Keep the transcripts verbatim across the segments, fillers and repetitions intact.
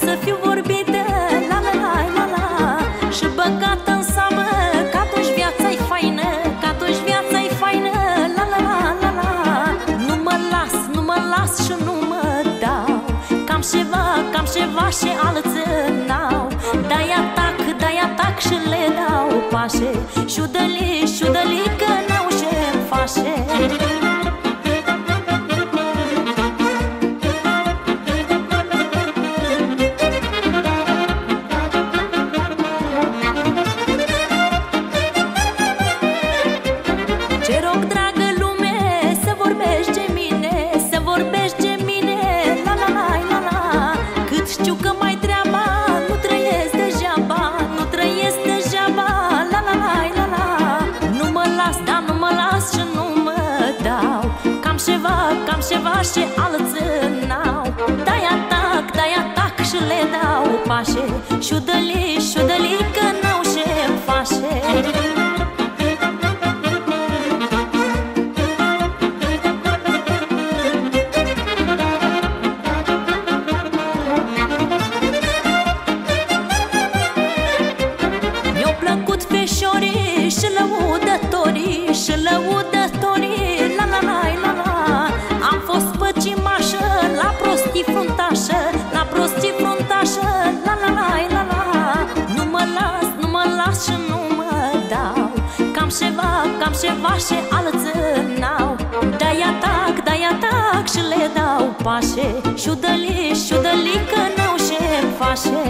să fiu vorbită, la la la la la, și băgată în seamă, că atunci viața-i faină, că atunci viața-i faină, la la la la la. Nu mă las, nu mă las și nu mă dau, cam ceva, cam ceva și alții n-au. Dai atac, dai atac și le dau pașe, șudăli, șudăli, că n-au ce-mi face. Ce rog, dragă lume, să vorbești de mine, să vorbești de mine, la la la la la. Cât știu că mai treaba, nu trăiesc degeaba, nu trăiesc degeaba, la la la la la. Nu mă las, da, nu mă las și nu mă dau, cam ceva, cam ceva și alții n-au. Dai atac, dai atac și le dau pașe, șudăli, șudăli, că n-au ce-mi face. Și lăudătorii, și lăudătorii, la la la la la. Am fost păcimașă, la prostii fruntașă, la prostii fruntașă, la la la la la. Nu mă las, nu mă las și nu mă dau, cam ceva, cam ceva și alții n-au. Dai atac, dai atac și le dau pașe, șudăli, șudăli, că n-au ce-mi face.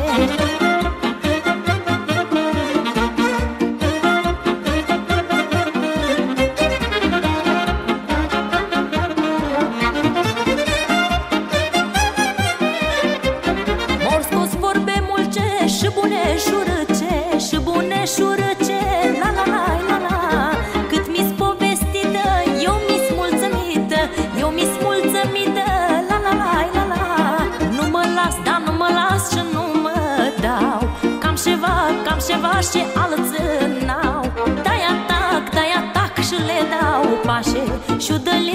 Și bune șurăce, și bune șurăce, la la la la la. Cât mi-s povestită, eu mi-s mulțumită, eu mi-s mulțumită, la la la la la. Nu mă las, da, nu mă las și nu mă dau, cam ceva, cam ceva și alții n-au. Dai atac, dai atac și le dau pașe, șudăli,